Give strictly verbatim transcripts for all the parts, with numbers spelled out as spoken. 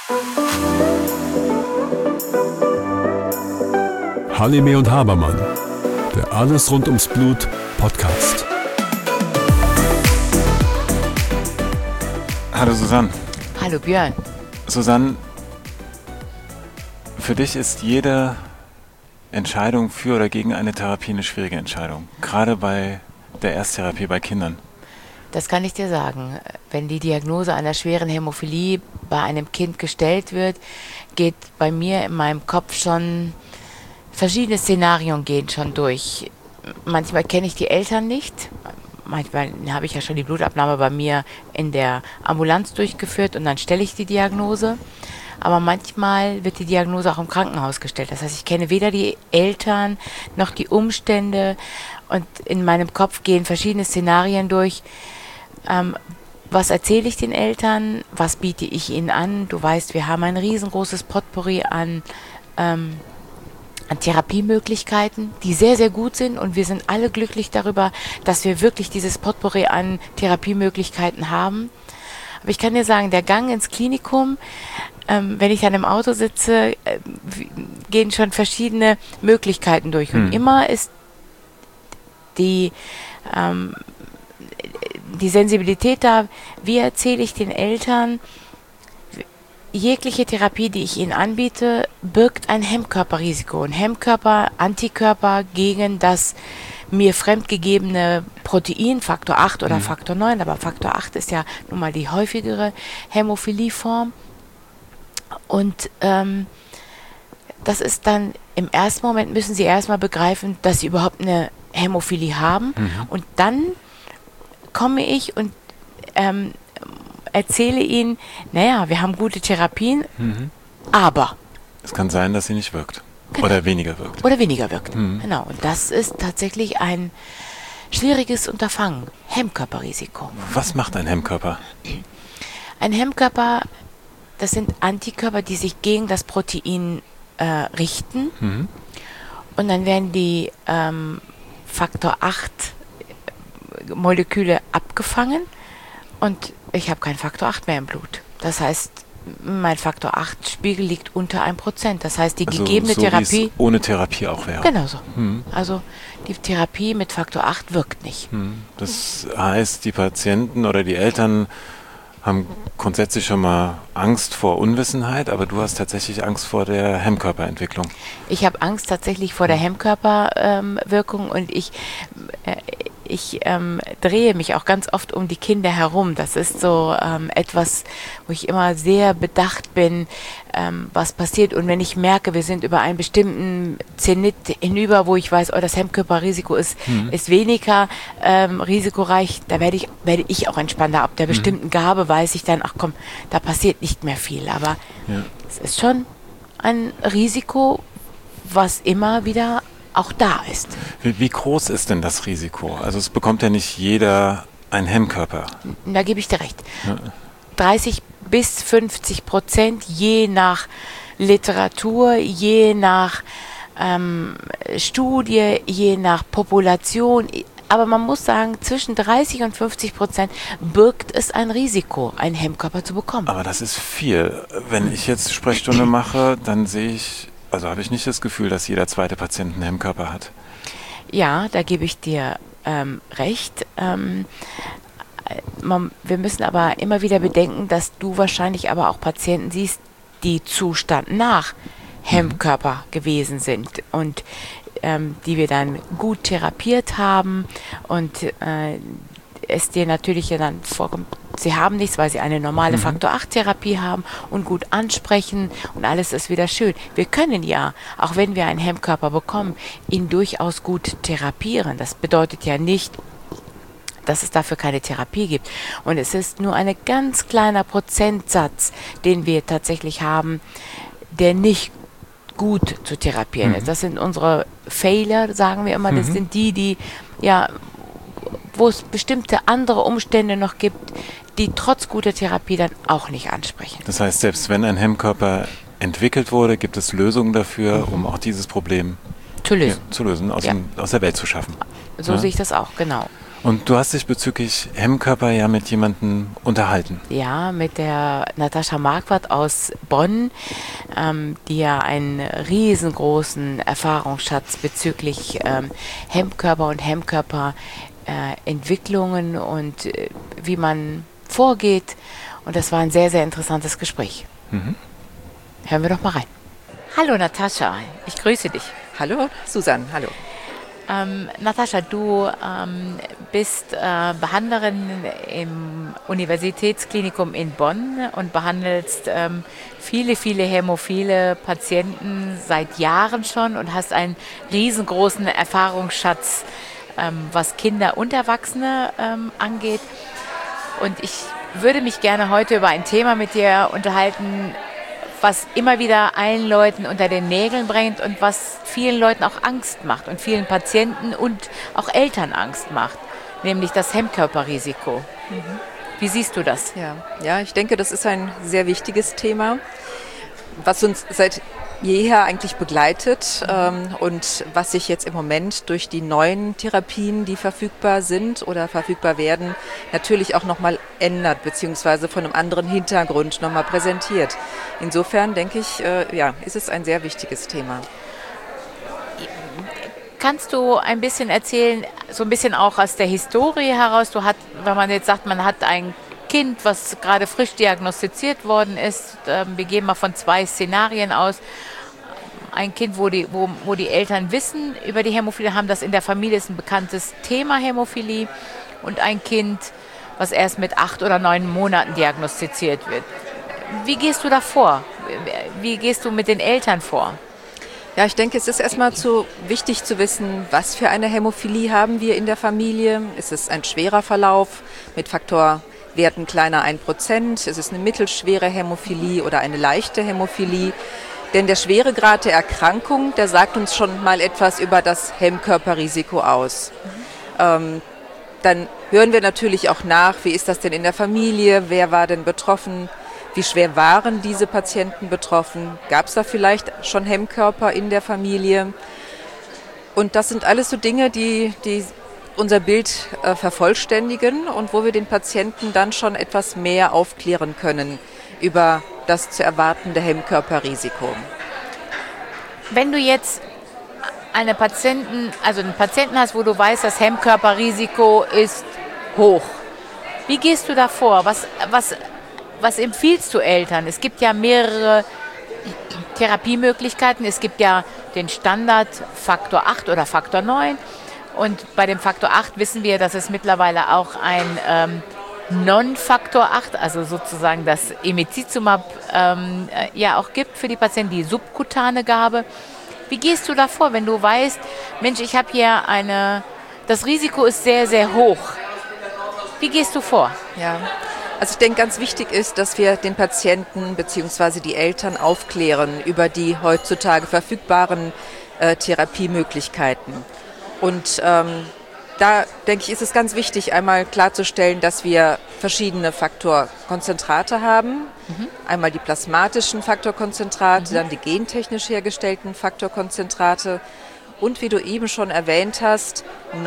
Halime und Habermann, der Alles rund ums Blut Podcast. Hallo Susanne. Hallo Björn. Susanne, für dich ist jede Entscheidung für oder gegen eine Therapie eine schwierige Entscheidung, gerade bei der Ersttherapie bei Kindern. Das kann ich dir sagen. Wenn die Diagnose einer schweren Hämophilie bei einem Kind gestellt wird, geht bei mir in meinem Kopf schon verschiedene Szenarien gehen schon durch. Manchmal kenne ich die Eltern nicht. Manchmal habe ich ja schon die Blutabnahme bei mir in der Ambulanz durchgeführt und dann stelle ich die Diagnose. Aber manchmal wird die Diagnose auch im Krankenhaus gestellt. Das heißt, ich kenne weder die Eltern noch die Umstände und in meinem Kopf gehen verschiedene Szenarien durch. Ähm, was erzähle ich den Eltern? Was biete ich ihnen an? Du weißt, wir haben ein riesengroßes Potpourri an, ähm, an Therapiemöglichkeiten, die sehr, sehr gut sind und wir sind alle glücklich darüber, dass wir wirklich dieses Potpourri an Therapiemöglichkeiten haben. Aber ich kann dir sagen, der Gang ins Klinikum, ähm, wenn ich dann im Auto sitze, äh, gehen schon verschiedene Möglichkeiten durch. Und hm. immer ist die ähm, die Sensibilität da, wie erzähle ich den Eltern, jegliche Therapie, die ich ihnen anbiete, birgt ein Hemmkörperrisiko. Ein Hemmkörper, Antikörper gegen das mir fremdgegebene Protein, Faktor acht oder mhm. Faktor neun, aber Faktor acht ist ja nun mal die häufigere Hämophilieform. Und ähm, das ist dann, im ersten Moment müssen sie erstmal begreifen, dass sie überhaupt eine Hämophilie haben. Mhm. Und dann komme ich und ähm, erzähle ihnen, naja, wir haben gute Therapien, mhm. aber... Es kann sein, dass sie nicht wirkt. Genau. Oder weniger wirkt. Oder weniger wirkt, mhm. genau. Und das ist tatsächlich ein schwieriges Unterfangen. Hemmkörperrisiko. Was macht ein Hemmkörper? Ein Hemmkörper, das sind Antikörper, die sich gegen das Protein äh, richten. Mhm. Und dann werden die ähm, Faktor acht Moleküle abgefangen und ich habe keinen Faktor acht mehr im Blut. Das heißt, mein Faktor acht Spiegel liegt unter ein Prozent. Das heißt, die also gegebene so Therapie... ohne Therapie auch wäre. Genau so. Hm. Also die Therapie mit Faktor acht wirkt nicht. Hm. Das heißt, die Patienten oder die Eltern haben grundsätzlich schon mal Angst vor Unwissenheit, aber du hast tatsächlich Angst vor der Hemmkörperentwicklung. Ich habe Angst tatsächlich vor der Hemmkörperwirkung ähm, und ich... Äh, Ich ähm, drehe mich auch ganz oft um die Kinder herum. Das ist so ähm, etwas, wo ich immer sehr bedacht bin, ähm, was passiert. Und wenn ich merke, wir sind über einen bestimmten Zenit hinüber, wo ich weiß, oh, das Hemmkörperrisiko ist, mhm. ist weniger ähm, risikoreich, da werde ich, werde ich auch entspannter. Ab der mhm. bestimmten Gabe weiß ich dann, ach komm, da passiert nicht mehr viel. Aber ja. es ist schon ein Risiko, was immer wieder auch da ist. Wie, wie groß ist denn das Risiko? Also es bekommt ja nicht jeder einen Hemmkörper. Da gebe ich dir recht. Ja. dreißig bis fünfzig Prozent je nach Literatur, je nach ähm, Studie, je nach Population. Aber man muss sagen, zwischen dreißig und fünfzig Prozent birgt es ein Risiko, einen Hemmkörper zu bekommen. Aber das ist viel. Wenn ich jetzt Sprechstunde mache, dann sehe ich... Also habe ich nicht das Gefühl, dass jeder zweite Patient einen Hemmkörper hat. Ja, da gebe ich dir ähm, recht. Ähm, man, wir müssen aber immer wieder bedenken, dass du wahrscheinlich aber auch Patienten siehst, die Zustand nach Hemmkörper mhm. gewesen sind und ähm, die wir dann gut therapiert haben und äh, es dir natürlich ja dann vorkommt, sie haben nichts, weil sie eine normale mhm. Faktor acht Therapie haben und gut ansprechen und alles ist wieder schön. Wir können ja, auch wenn wir einen Hemmkörper bekommen, ihn durchaus gut therapieren. Das bedeutet ja nicht, dass es dafür keine Therapie gibt. Und es ist nur ein ganz kleiner Prozentsatz, den wir tatsächlich haben, der nicht gut zu therapieren mhm. ist. Das sind unsere Failure, sagen wir immer. Das mhm. sind die, die ja wo es bestimmte andere Umstände noch gibt, die trotz guter Therapie dann auch nicht ansprechen. Das heißt, selbst wenn ein Hemmkörper entwickelt wurde, gibt es Lösungen dafür, um auch dieses Problem zu lösen, ja, zu lösen aus, ja. dem, aus der Welt zu schaffen. So ja? sehe ich das auch, genau. Und du hast dich bezüglich Hemmkörper ja mit jemandem unterhalten. Ja, mit der Natascha Marquardt aus Bonn, ähm, die ja einen riesengroßen Erfahrungsschatz bezüglich ähm, Hemmkörper und Hemmkörperentwicklungen äh, und äh, wie man vorgeht. Und das war ein sehr, sehr interessantes Gespräch. Mhm. Hören wir doch mal rein. Hallo Natascha, ich grüße dich. Hallo Susanne, hallo. Ähm, Natascha, du ähm, bist äh, Behandlerin im Universitätsklinikum in Bonn und behandelst ähm, viele, viele hämophile Patienten seit Jahren schon und hast einen riesengroßen Erfahrungsschatz, ähm, was Kinder und Erwachsene ähm, angeht. Und ich würde mich gerne heute über ein Thema mit dir unterhalten, was immer wieder allen Leuten unter den Nägeln brennt und was vielen Leuten auch Angst macht und vielen Patienten und auch Eltern Angst macht, nämlich das Hemmkörperrisiko. Mhm. Wie siehst du das? Ja, ja, ich denke, das ist ein sehr wichtiges Thema, was uns seit jeher eigentlich begleitet ähm, und was sich jetzt im Moment durch die neuen Therapien, die verfügbar sind oder verfügbar werden, natürlich auch nochmal ändert, beziehungsweise von einem anderen Hintergrund nochmal präsentiert. Insofern denke ich, äh, ja, ist es ein sehr wichtiges Thema. Kannst du ein bisschen erzählen, so ein bisschen auch aus der Historie heraus, du hat, wenn man jetzt sagt, man hat ein Kind, was gerade frisch diagnostiziert worden ist, äh, wir gehen mal von zwei Szenarien aus. Ein Kind, wo die, wo, wo die Eltern wissen über die Hämophilie, haben das in der Familie, ist ein bekanntes Thema Hämophilie. Und ein Kind, was erst mit acht oder neun Monaten diagnostiziert wird. Wie gehst du da vor? Wie gehst du mit den Eltern vor? Ja, ich denke, es ist erstmal zu wichtig zu wissen, was für eine Hämophilie haben wir in der Familie. Ist es ein schwerer Verlauf mit Faktorwerten kleiner ein Prozent? Ist es eine mittelschwere Hämophilie oder eine leichte Hämophilie? Denn der Schweregrad der Erkrankung, der sagt uns schon mal etwas über das Hemmkörperrisiko aus. Mhm. Ähm, dann hören wir natürlich auch nach, wie ist das denn in der Familie, wer war denn betroffen, wie schwer waren diese Patienten betroffen, gab es da vielleicht schon Hemmkörper in der Familie? Und das sind alles so Dinge, die, die unser Bild äh, vervollständigen und wo wir den Patienten dann schon etwas mehr aufklären können über das zu erwartende Hemmkörperrisiko. Wenn du jetzt eine Patienten, also einen Patienten hast, wo du weißt, das Hemmkörperrisiko ist hoch, wie gehst du da vor? Was, was, was empfiehlst du Eltern? Es gibt ja mehrere Therapiemöglichkeiten. Es gibt ja den Standard Faktor acht oder Faktor neun. Und bei dem Faktor acht wissen wir, dass es mittlerweile auch ein ähm, Non-Faktor acht, also sozusagen das Emicizumab, ähm, ja auch gibt für die Patienten, die subkutane Gabe. Wie gehst du da vor, wenn du weißt, Mensch, ich habe hier eine, das Risiko ist sehr, sehr hoch. Wie gehst du vor? Ja, also ich denke, ganz wichtig ist, dass wir den Patienten bzw. die Eltern aufklären über die heutzutage verfügbaren äh, Therapiemöglichkeiten. Und ähm, da, denke ich, ist es ganz wichtig, einmal klarzustellen, dass wir verschiedene Faktorkonzentrate haben. Mhm. Einmal die plasmatischen Faktorkonzentrate, mhm. dann die gentechnisch hergestellten Faktorkonzentrate und, wie du eben schon erwähnt hast,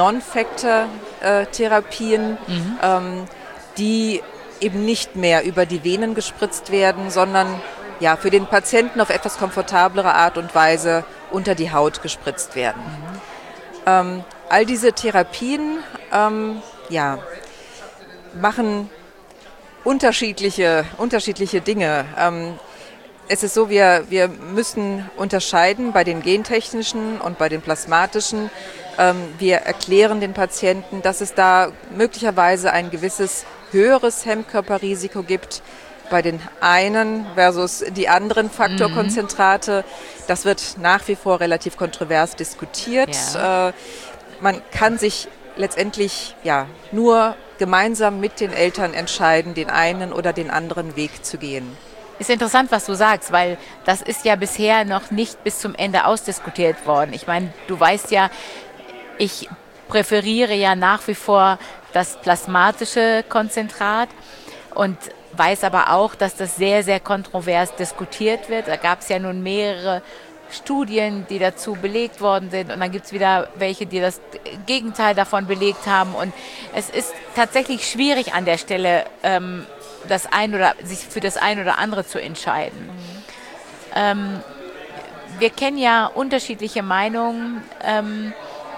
Non-Factor-Therapien, mhm. ähm, die eben nicht mehr über die Venen gespritzt werden, sondern ja, für den Patienten auf etwas komfortablere Art und Weise unter die Haut gespritzt werden. Mhm. Ähm, all diese Therapien ähm, ja, machen unterschiedliche, unterschiedliche Dinge. Ähm, es ist so, wir, wir müssen unterscheiden bei den gentechnischen und bei den plasmatischen. Ähm, wir erklären den Patienten, dass es da möglicherweise ein gewisses höheres Hemmkörperrisiko gibt bei den einen versus die anderen Faktorkonzentrate. Das wird nach wie vor relativ kontrovers diskutiert. Ja. Äh, man kann sich letztendlich ja nur gemeinsam mit den Eltern entscheiden, den einen oder den anderen Weg zu gehen. Ist interessant, was du sagst, weil das ist ja bisher noch nicht bis zum Ende ausdiskutiert worden. Ich meine, du weißt ja, ich präferiere ja nach wie vor das plasmatische Konzentrat und weiß aber auch, dass das sehr, sehr kontrovers diskutiert wird. Da gab es ja nun mehrere Studien, die dazu belegt worden sind und dann gibt es wieder welche, die das Gegenteil davon belegt haben und es ist tatsächlich schwierig an der Stelle, ähm, das ein oder sich für das ein oder andere zu entscheiden. Mhm. Ähm, wir kennen ja unterschiedliche Meinungen. Ähm,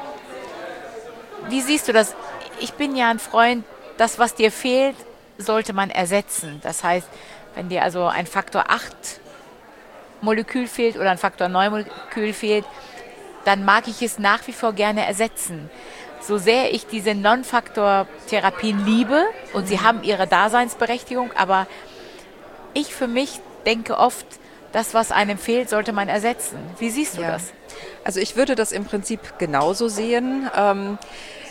wie siehst du das? Ich bin ja ein Freund, das, was dir fehlt, sollte man ersetzen. Das heißt, wenn dir also ein Faktor acht Molekül fehlt oder ein Faktor neun Molekül fehlt, dann mag ich es nach wie vor gerne ersetzen. So sehr ich diese Non-Faktor-Therapien liebe und sie haben ihre Daseinsberechtigung, aber ich für mich denke oft, das, was einem fehlt, sollte man ersetzen. Wie siehst du ja. das? Also ich würde das im Prinzip genauso sehen. Ähm,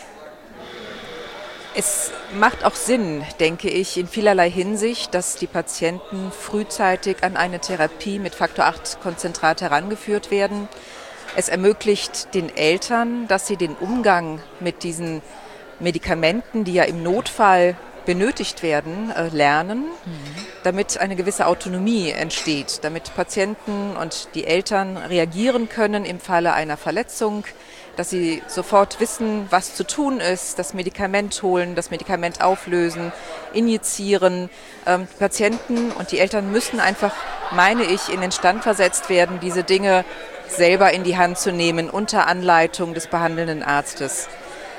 Es macht auch Sinn, denke ich, in vielerlei Hinsicht, dass die Patienten frühzeitig an eine Therapie mit Faktor acht Konzentrat herangeführt werden. Es ermöglicht den Eltern, dass sie den Umgang mit diesen Medikamenten, die ja im Notfall benötigt werden, äh, lernen, mhm. damit eine gewisse Autonomie entsteht, damit Patienten und die Eltern reagieren können im Falle einer Verletzung, dass sie sofort wissen, was zu tun ist, das Medikament holen, das Medikament auflösen, injizieren. Ähm, die Patienten und die Eltern müssen einfach, meine ich, in den Stand versetzt werden, diese Dinge selber in die Hand zu nehmen, unter Anleitung des behandelnden Arztes.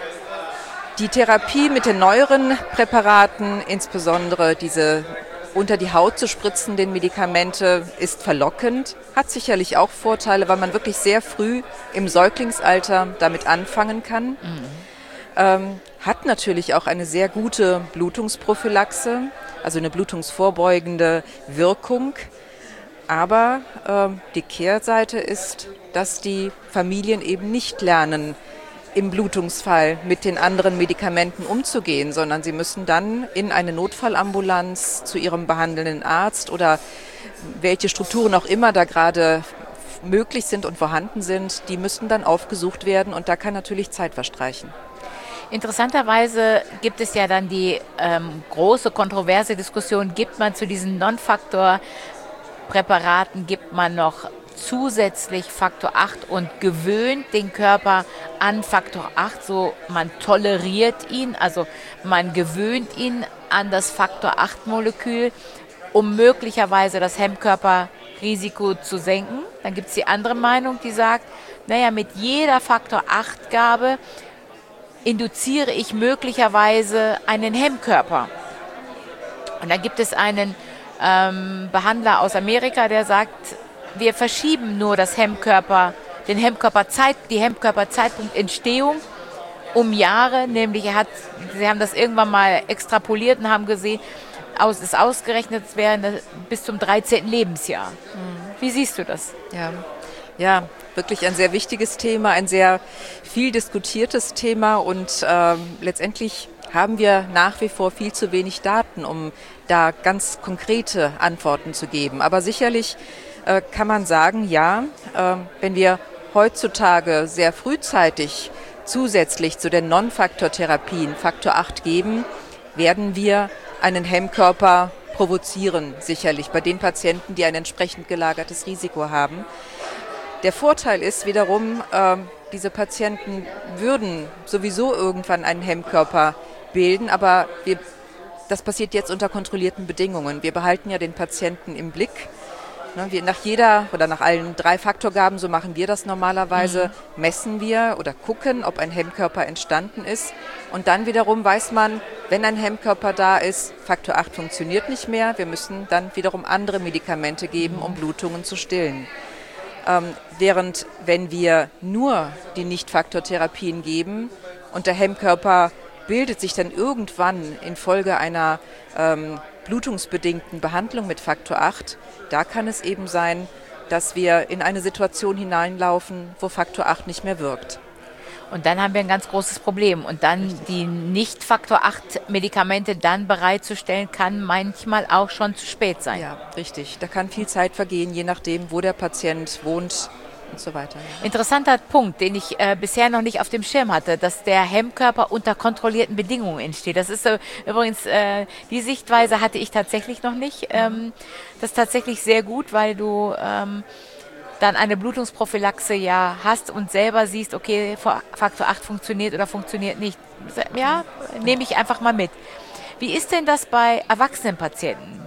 Die Therapie mit den neueren Präparaten, insbesondere diese unter die Haut zu spritzenden Medikamente, ist verlockend, hat sicherlich auch Vorteile, weil man wirklich sehr früh im Säuglingsalter damit anfangen kann. Mhm. Ähm, hat natürlich auch eine sehr gute Blutungsprophylaxe, also eine blutungsvorbeugende Wirkung. Aber äh, die Kehrseite ist, dass die Familien eben nicht lernen, im Blutungsfall mit den anderen Medikamenten umzugehen, sondern sie müssen dann in eine Notfallambulanz zu ihrem behandelnden Arzt oder welche Strukturen auch immer da gerade möglich sind und vorhanden sind, die müssen dann aufgesucht werden und da kann natürlich Zeit verstreichen. Interessanterweise gibt es ja dann die ähm, große kontroverse Diskussion, gibt man zu diesen Non-Faktor-Präparaten, gibt man noch zusätzlich Faktor acht und gewöhnt den Körper an Faktor acht, so man toleriert ihn, also man gewöhnt ihn an das Faktor acht Molekül, um möglicherweise das Hemmkörperrisiko zu senken. Dann gibt es die andere Meinung, die sagt, naja, mit jeder Faktor acht Gabe induziere ich möglicherweise einen Hemmkörper. Und dann gibt es einen ähm, Behandler aus Amerika, der sagt, wir verschieben nur das Hemmkörper, den Hemmkörperzeit, die Hemmkörperzeitpunktentstehung um Jahre, nämlich er hat, sie haben das irgendwann mal extrapoliert und haben gesehen, aus, ist ausgerechnet, es wäre bis zum dreizehnten Lebensjahr. Mhm. Wie siehst du das? Ja. ja, wirklich ein sehr wichtiges Thema, ein sehr viel diskutiertes Thema und ähm, letztendlich haben wir nach wie vor viel zu wenig Daten, um da ganz konkrete Antworten zu geben. Aber sicherlich äh, kann man sagen, ja, äh, wenn wir heutzutage sehr frühzeitig zusätzlich zu den Non-Faktor-Therapien Faktor acht geben, werden wir einen Hemmkörper provozieren, sicherlich bei den Patienten, die ein entsprechend gelagertes Risiko haben. Der Vorteil ist wiederum, äh, diese Patienten würden sowieso irgendwann einen Hemmkörper bilden, aber wir, das passiert jetzt unter kontrollierten Bedingungen. Wir behalten ja den Patienten im Blick. Ne, wir nach jeder oder nach allen drei Faktorgaben, so machen wir das normalerweise, mhm. messen wir oder gucken, ob ein Hemmkörper entstanden ist. Und dann wiederum weiß man, wenn ein Hemmkörper da ist, Faktor acht funktioniert nicht mehr. Wir müssen dann wiederum andere Medikamente geben, um Blutungen zu stillen. Ähm, während wenn wir nur die Nicht-Faktor-Therapien geben und der Hemmkörper bildet sich dann irgendwann infolge einer ähm, blutungsbedingten Behandlung mit Faktor acht, da kann es eben sein, dass wir in eine Situation hineinlaufen, wo Faktor acht nicht mehr wirkt. Und dann haben wir ein ganz großes Problem. Und dann richtig. Die Nicht-Faktor acht Medikamente dann bereitzustellen, kann manchmal auch schon zu spät sein. Ja, richtig. Da kann viel Zeit vergehen, je nachdem, wo der Patient wohnt und so weiter. Ja. Interessanter Punkt, den ich äh, bisher noch nicht auf dem Schirm hatte, dass der Hemmkörper unter kontrollierten Bedingungen entsteht. Das ist äh, übrigens, äh, die Sichtweise hatte ich tatsächlich noch nicht. Ähm, das ist tatsächlich sehr gut, weil du ähm, dann eine Blutungsprophylaxe ja hast und selber siehst, okay, Faktor acht funktioniert oder funktioniert nicht. Ja, nehme ich einfach mal mit. Wie ist denn das bei erwachsenen Patienten?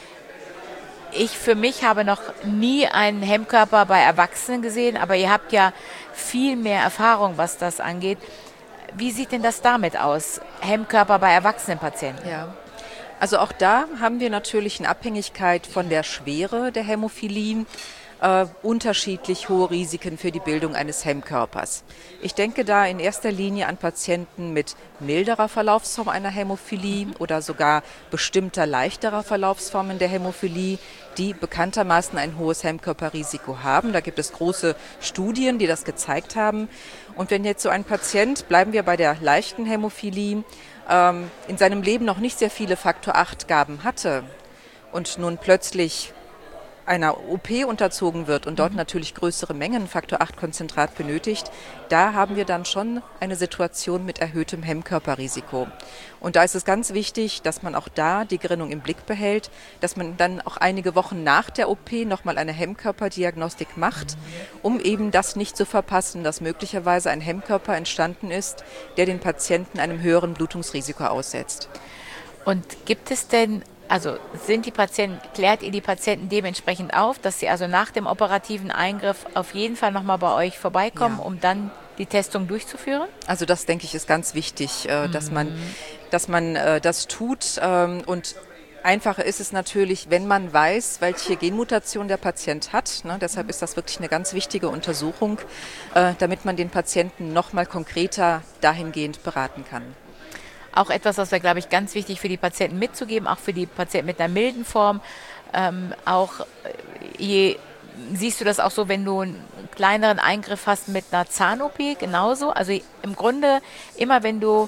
Ich für mich habe noch nie einen Hemmkörper bei Erwachsenen gesehen, aber ihr habt ja viel mehr Erfahrung, was das angeht. Wie sieht denn das damit aus, Hemmkörper bei erwachsenen Patienten? Ja. Also auch da haben wir natürlich in Abhängigkeit von der Schwere der Hämophilie äh, unterschiedlich hohe Risiken für die Bildung eines Hemmkörpers. Ich denke da in erster Linie an Patienten mit milderer Verlaufsform einer Hämophilie oder sogar bestimmter leichterer Verlaufsformen der Hämophilie, die bekanntermaßen ein hohes Hemmkörperrisiko haben. Da gibt es große Studien, die das gezeigt haben. Und wenn jetzt so ein Patient, bleiben wir bei der leichten Hämophilie, ähm, in seinem Leben noch nicht sehr viele Faktor acht Gaben hatte und nun plötzlich einer O P unterzogen wird und dort mhm. natürlich größere Mengen Faktor acht Konzentrat benötigt, da haben wir dann schon eine Situation mit erhöhtem Hemmkörperrisiko. Und da ist es ganz wichtig, dass man auch da die Gerinnung im Blick behält, dass man dann auch einige Wochen nach der O P nochmal eine Hemmkörperdiagnostik macht, um eben das nicht zu verpassen, dass möglicherweise ein Hemmkörper entstanden ist, der den Patienten einem höheren Blutungsrisiko aussetzt. Und gibt es denn Also sind die Patienten, klärt ihr die Patienten dementsprechend auf, dass sie also nach dem operativen Eingriff auf jeden Fall nochmal bei euch vorbeikommen, ja. um dann die Testung durchzuführen? Also das, denke ich, ist ganz wichtig, äh, mhm. dass man, dass man äh, das tut. Ähm, und einfacher ist es natürlich, wenn man weiß, welche Genmutation der Patient hat. Ne? Deshalb ist das wirklich eine ganz wichtige Untersuchung, äh, damit man den Patienten nochmal konkreter dahingehend beraten kann. Auch etwas, was wir, glaube ich, ganz wichtig für die Patienten mitzugeben, auch für die Patienten mit einer milden Form. Ähm, auch je, siehst du das auch so, wenn du einen kleineren Eingriff hast mit einer Zahn-O P, genauso? Also im Grunde, immer wenn du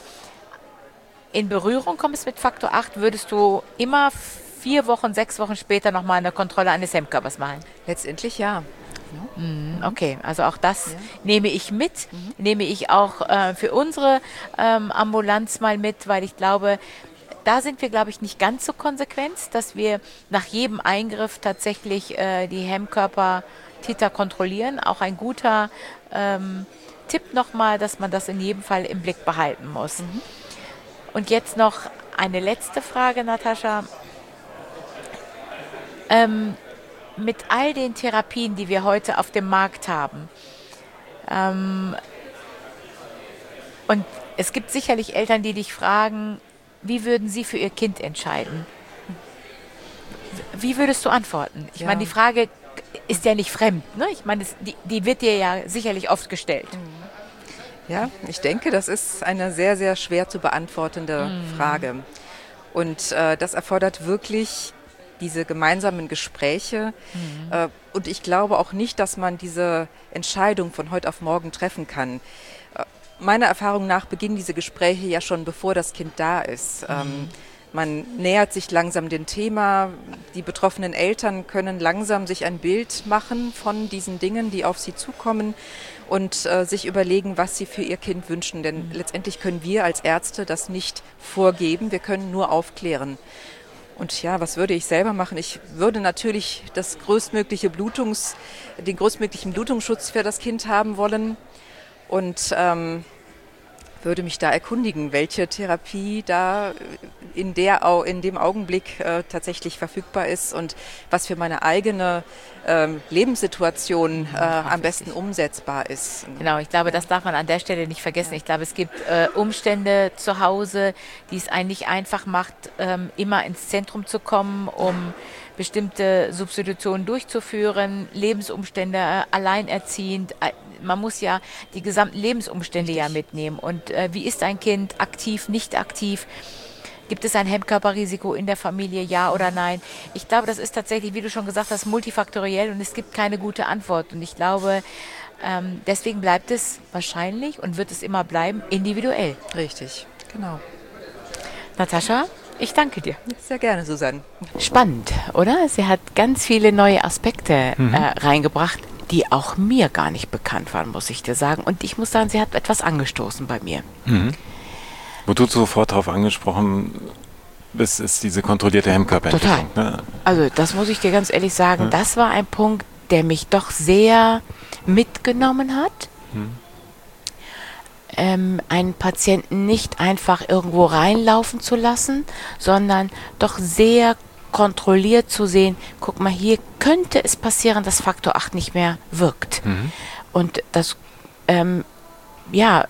in Berührung kommst mit Faktor acht, würdest du immer vier Wochen, sechs Wochen später nochmal eine Kontrolle eines Hemmkörpers machen? Letztendlich ja. Mhm. Okay, also auch das ja. nehme ich mit, mhm. nehme ich auch äh, für unsere ähm, Ambulanz mal mit, weil ich glaube, da sind wir, glaube ich, nicht ganz so konsequent, dass wir nach jedem Eingriff tatsächlich äh, die Hemmkörper-Titer kontrollieren. Auch ein guter ähm, Tipp nochmal, dass man das in jedem Fall im Blick behalten muss. Mhm. Und jetzt noch eine letzte Frage, Natascha. Ähm, Mit all den Therapien, die wir heute auf dem Markt haben, ähm, und es gibt sicherlich Eltern, die dich fragen, wie würden sie für ihr Kind entscheiden? Wie würdest du antworten? Ich ja. meine, die Frage ist ja nicht fremd, ne? Ich meine, das, die, die wird dir ja sicherlich oft gestellt. Ja, ich denke, das ist eine sehr, sehr schwer zu beantwortende mhm. Frage. Und äh, das erfordert wirklich diese gemeinsamen Gespräche. Mhm. Äh, und ich glaube auch nicht, dass man diese Entscheidung von heute auf morgen treffen kann. Äh, meiner Erfahrung nach beginnen diese Gespräche ja schon, bevor das Kind da ist. Mhm. Ähm, man nähert sich langsam dem Thema. Die betroffenen Eltern können langsam sich ein Bild machen von diesen Dingen, die auf sie zukommen und äh, sich überlegen, was sie für ihr Kind wünschen. Denn mhm. letztendlich können wir als Ärzte das nicht vorgeben. Wir können nur aufklären. Und ja, was würde ich selber machen? Ich würde natürlich das größtmögliche Blutungs, den größtmöglichen Blutungsschutz für das Kind haben wollen und ähm, würde mich da erkundigen, welche Therapie da in, der, in dem Augenblick äh, tatsächlich verfügbar ist und was für meine eigene ähm, Lebenssituation äh, am besten umsetzbar ist. Genau, ich glaube, das darf man an der Stelle nicht vergessen. Ich glaube, es gibt äh, Umstände zu Hause, die es eigentlich einfach macht, ähm, immer ins Zentrum zu kommen, um bestimmte Substitutionen durchzuführen, Lebensumstände äh, alleinerziehend. Äh, man muss ja die gesamten Lebensumstände Richtig. ja mitnehmen. Und äh, wie ist ein Kind aktiv, nicht aktiv? Gibt es ein Hemmkörperrisiko in der Familie, ja oder nein? Ich glaube, das ist tatsächlich, wie du schon gesagt hast, multifaktoriell und es gibt keine gute Antwort. Und ich glaube, ähm, deswegen bleibt es wahrscheinlich und wird es immer bleiben, individuell. Richtig, genau. Natascha, ich danke dir. Sehr gerne, Susanne. Spannend, oder? Sie hat ganz viele neue Aspekte mhm. äh, reingebracht, die auch mir gar nicht bekannt waren, muss ich dir sagen. Und ich muss sagen, sie hat etwas angestoßen bei mir. Mhm. Wo du sofort darauf angesprochen bist, ist diese kontrollierte Hemmkörperentwicklung. Total. Ne? Also das muss ich dir ganz ehrlich sagen, ja. das war ein Punkt, der mich doch sehr mitgenommen hat. Hm. Ähm, einen Patienten nicht einfach irgendwo reinlaufen zu lassen, sondern doch sehr kontrolliert zu sehen, guck mal, hier könnte es passieren, dass Faktor acht nicht mehr wirkt. Mhm. Und das, ähm, ja,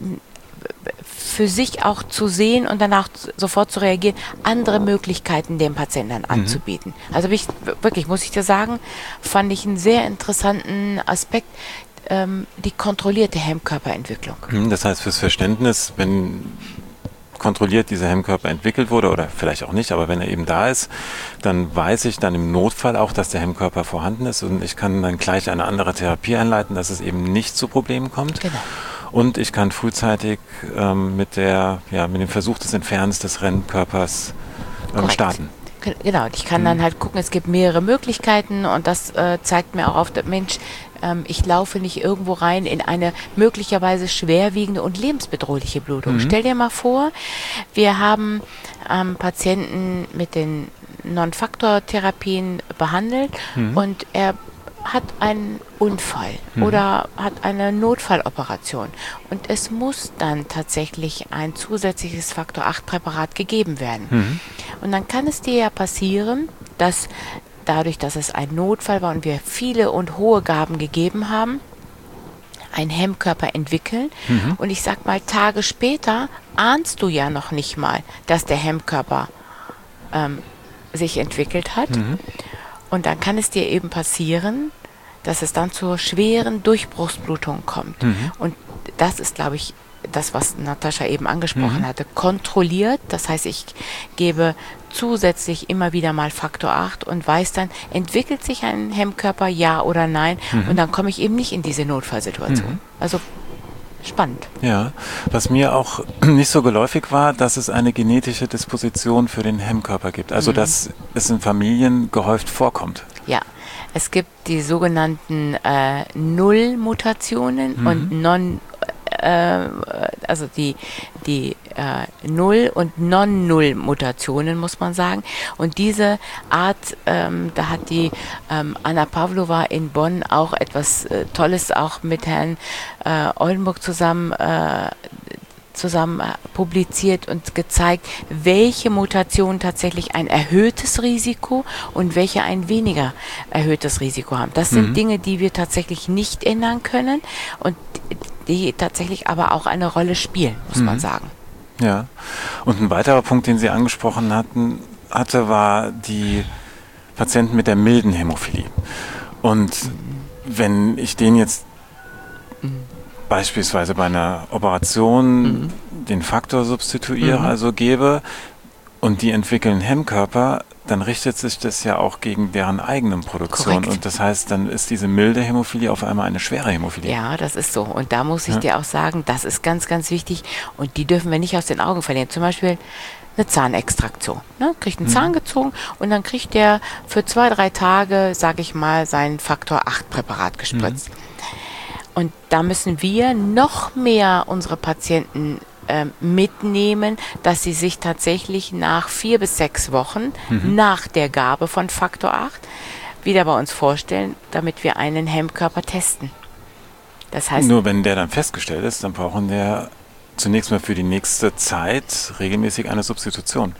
für sich auch zu sehen und danach sofort zu reagieren, andere Möglichkeiten dem Patienten dann mhm. anzubieten. Also ich, wirklich, muss ich dir sagen, fand ich einen sehr interessanten Aspekt, ähm, die kontrollierte Hemmkörperentwicklung. Das heißt, fürs Verständnis, wenn kontrolliert dieser Hemmkörper entwickelt wurde oder vielleicht auch nicht, aber wenn er eben da ist, dann weiß ich dann im Notfall auch, dass der Hemmkörper vorhanden ist und ich kann dann gleich eine andere Therapie einleiten, dass es eben nicht zu Problemen kommt. Genau. Und ich kann frühzeitig ähm, mit, der, ja, mit dem Versuch des Entfernens des Hemmkörpers ähm, starten. Genau, ich kann mhm. dann halt gucken, es gibt mehrere Möglichkeiten und das äh, zeigt mir auch auf, der Mensch, ähm, ich laufe nicht irgendwo rein in eine möglicherweise schwerwiegende und lebensbedrohliche Blutung. Mhm. Stell dir mal vor, wir haben ähm, Patienten mit den Non-Faktor-Therapien behandelt mhm. und er hat einen Unfall mhm. oder hat eine Notfalloperation und es muss dann tatsächlich ein zusätzliches Faktor acht Präparat gegeben werden. Mhm. Und dann kann es dir ja passieren, dass dadurch, dass es ein Notfall war und wir viele und hohe Gaben gegeben haben, ein Hemmkörper entwickeln mhm. und ich sag mal, Tage später ahnst du ja noch nicht mal, dass der Hemmkörper ähm, sich entwickelt hat. Mhm. Und dann kann es dir eben passieren, dass es dann zur schweren Durchbruchsblutung kommt. Mhm. Und das ist, glaube ich, das, was Natascha eben angesprochen mhm. hatte. Kontrolliert, das heißt, ich gebe zusätzlich immer wieder mal Faktor acht und weiß dann, entwickelt sich ein Hemmkörper, ja oder nein. Mhm. Und dann komme ich eben nicht in diese Notfallsituation. Mhm. Also spannend. Ja, was mir auch nicht so geläufig war, dass es eine genetische Disposition für den Hemmkörper gibt. Also, mhm. dass es in Familien gehäuft vorkommt. Ja, es gibt die sogenannten äh, Null-Mutationen mhm. und Non, äh, also die, die äh, Null- und Non-Null-Mutationen, muss man sagen. Und diese Art, ähm, da hat die ähm, Anna Pavlova in Bonn auch etwas äh, Tolles auch mit Herrn äh, Oldenburg zusammen äh, zusammen publiziert und gezeigt, welche Mutationen tatsächlich ein erhöhtes Risiko und welche ein weniger erhöhtes Risiko haben. Das sind mhm. Dinge, die wir tatsächlich nicht ändern können und die tatsächlich aber auch eine Rolle spielen, muss mhm. man sagen. Ja, und ein weiterer Punkt, den Sie angesprochen hatten, hatte, war die Patienten mit der milden Hämophilie. Und mhm. wenn ich den jetzt mhm. beispielsweise bei einer Operation mhm. den Faktor substituiere, mhm. also gebe, und die entwickeln Hemmkörper, dann richtet sich das ja auch gegen deren eigenen Produktion. Korrekt. Und das heißt, dann ist diese milde Hämophilie auf einmal eine schwere Hämophilie. Ja, das ist so. Und da muss ich ja. dir auch sagen, das ist ganz, ganz wichtig. Und die dürfen wir nicht aus den Augen verlieren. Zum Beispiel eine Zahnextraktion. Ne? Kriegt einen mhm. Zahn gezogen und dann kriegt der für zwei, drei Tage, sage ich mal, sein Faktor acht Präparat gespritzt. Mhm. Und da müssen wir noch mehr unsere Patienten äh, mitnehmen, dass sie sich tatsächlich nach vier bis sechs Wochen mhm. nach der Gabe von Faktor acht wieder bei uns vorstellen, damit wir einen Hemmkörper testen. Das heißt, nur wenn der dann festgestellt ist, dann brauchen wir zunächst mal für die nächste Zeit regelmäßig eine Substitution.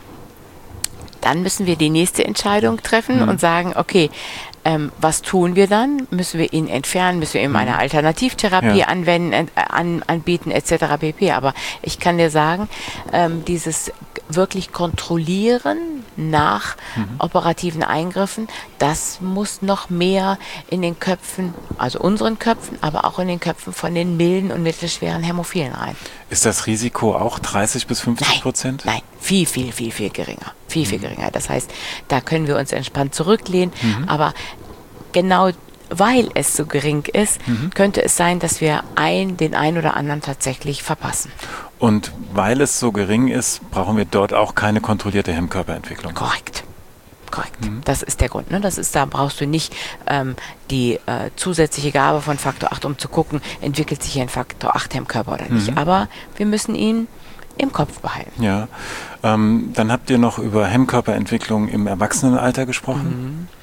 Dann müssen wir die nächste Entscheidung treffen mhm. und sagen, okay, Ähm, was tun wir dann? Müssen wir ihn entfernen? Müssen wir ihm eine Alternativtherapie ja. anwenden, äh, an, anbieten, et cetera pp. Aber ich kann dir sagen, ähm, dieses wirklich Kontrollieren nach mhm. operativen Eingriffen, das muss noch mehr in den Köpfen, also unseren Köpfen, aber auch in den Köpfen von den milden und mittelschweren Hämophilen rein. Ist das Risiko auch dreißig bis fünfzig Prozent? Nein, nein, viel, viel, viel, viel geringer. Viel, viel geringer. Das heißt, da können wir uns entspannt zurücklehnen. Mhm. Aber genau weil es so gering ist, mhm. könnte es sein, dass wir ein, den einen oder anderen tatsächlich verpassen. Und weil es so gering ist, brauchen wir dort auch keine kontrollierte Hemmkörperentwicklung. Korrekt. Korrekt. Mhm. Das ist der Grund. Ne? Das ist, da brauchst du nicht ähm, die äh, zusätzliche Gabe von Faktor acht, um zu gucken, entwickelt sich ein Faktor acht Hemmkörper oder nicht. Mhm. Aber wir müssen ihn im Kopf behalten. Ja, ähm, dann habt ihr noch über Hemmkörperentwicklung im Erwachsenenalter gesprochen.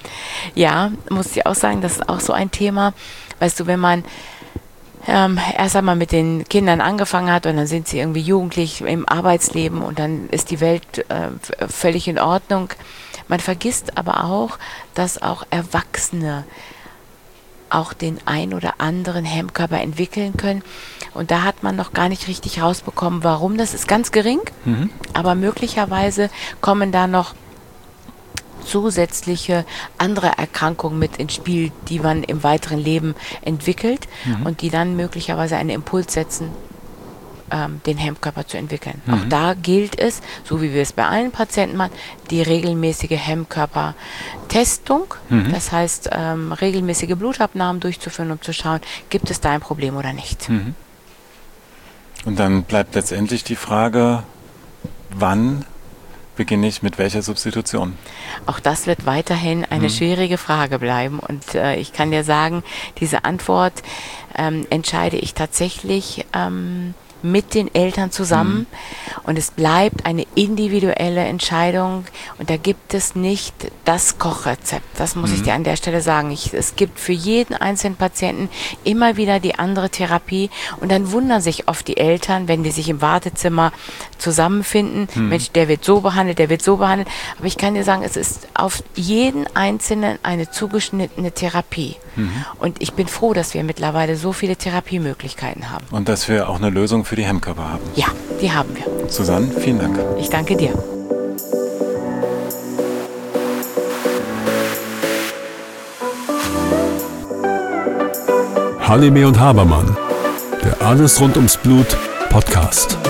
Ja, muss ich auch sagen, das ist auch so ein Thema. Weißt du, wenn man ähm, erst einmal mit den Kindern angefangen hat und dann sind sie irgendwie jugendlich im Arbeitsleben und dann ist die Welt äh, völlig in Ordnung. Man vergisst aber auch, dass auch Erwachsene auch den ein oder anderen Hemmkörper entwickeln können. Und da hat man noch gar nicht richtig rausbekommen, warum. Das ist ganz gering, mhm. aber möglicherweise kommen da noch zusätzliche andere Erkrankungen mit ins Spiel, die man im weiteren Leben entwickelt mhm. und die dann möglicherweise einen Impuls setzen, ähm, den Hemmkörper zu entwickeln. Mhm. Auch da gilt es, so wie wir es bei allen Patienten machen, die regelmäßige Hemmkörpertestung, mhm. das heißt ähm, regelmäßige Blutabnahmen durchzuführen, um zu schauen, gibt es da ein Problem oder nicht. Mhm. Und dann bleibt letztendlich die Frage, wann beginne ich mit welcher Substitution? Auch das wird weiterhin eine mhm. schwierige Frage bleiben. Und äh, ich kann dir sagen, diese Antwort ähm, entscheide ich tatsächlich ähm, mit den Eltern zusammen. Mhm. Und es bleibt eine individuelle Entscheidung. Und da gibt es nicht das Kochrezept. Das muss mhm. ich dir an der Stelle sagen. Ich, es gibt für jeden einzelnen Patienten immer wieder die andere Therapie. Und dann wundern sich oft die Eltern, wenn die sich im Wartezimmer zusammenfinden. Mhm. Mensch, der wird so behandelt, der wird so behandelt. Aber ich kann dir sagen, es ist auf jeden Einzelnen eine zugeschnittene Therapie. Mhm. Und ich bin froh, dass wir mittlerweile so viele Therapiemöglichkeiten haben. Und dass wir auch eine Lösung für die Hemmkörper haben. Ja, die haben wir. Susanne, vielen Dank. Ich danke dir. Halime und Habermann, der Alles rund ums Blut Podcast.